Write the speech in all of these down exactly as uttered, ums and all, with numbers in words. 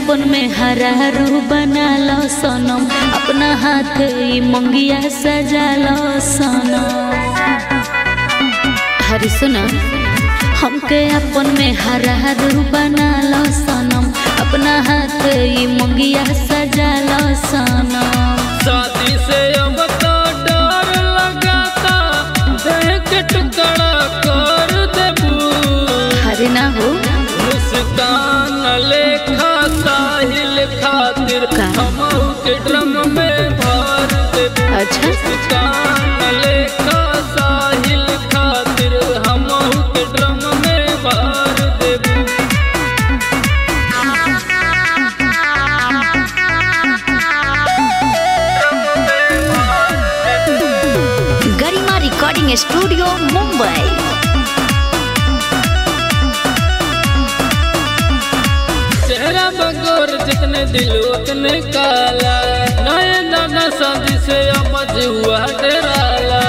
अपन में हरारू बना लो सनम, अपना हाथ ई मंगिया सजा लो सनम। हरी सुना, हमके अपन में हरारू बना लो सनम, अपना हाथ ई मंगिया सजा लो सनम। शादी से अब तो डर लगाता, देख टुकड़ा कर देबू। हरी ना हो मुस्कान लेखा साहिल खातिर हमहू के ड्रम में भर देबू। अच्छा, मुस्कान लेखा साहिल खातिर हमहू के ड्रम में भर देबू। Garima recording studio Mumbai. चेहरा बगोर जितने दिल उतने काला, नए नाना शादी से अमज हुआ डराला।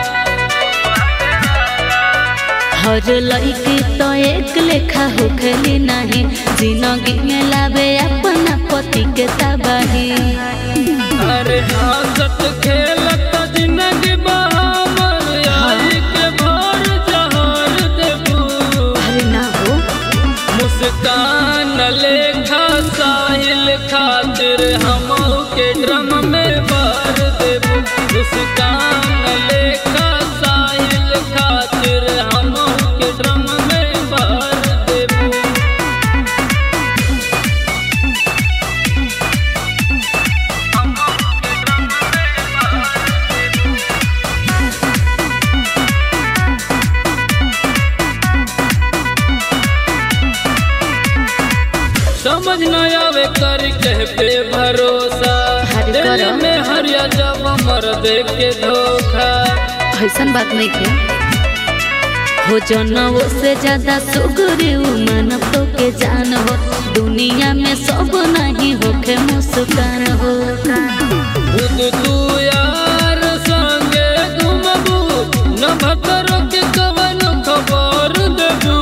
हर लड़की तो एक लेखा होखली नहीं, जिंदगी में लावे अपना पति के तबाही। अरे हंसत खेलत जिंदगी बहामर, आई के भर जहर देबू। अरे ना हो मुस्कान लेखा साहिल खातिर हमहू के ड्रम में भर देबू। मुस्कान लेखा साहिल खातिर हमहू के ड्रम में भर देबू। समझ न आवे कर कह पे भरोसा, दिल में हरिया जब मर दे के धोखा। ऐसा बात नहीं के हो, जनवो से ज्यादा सुगुरी मन तो के जान हो, दुनिया में सब नहीं होके मुस्कान हो। खुद तू यार संगे घूमबू, न भतर के कवन खबर देबू।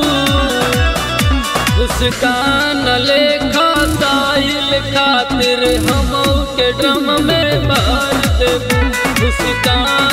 मुस्कान लेखा साहिल खातिर हमहू के ड्रम में भर देबू। मुस्कान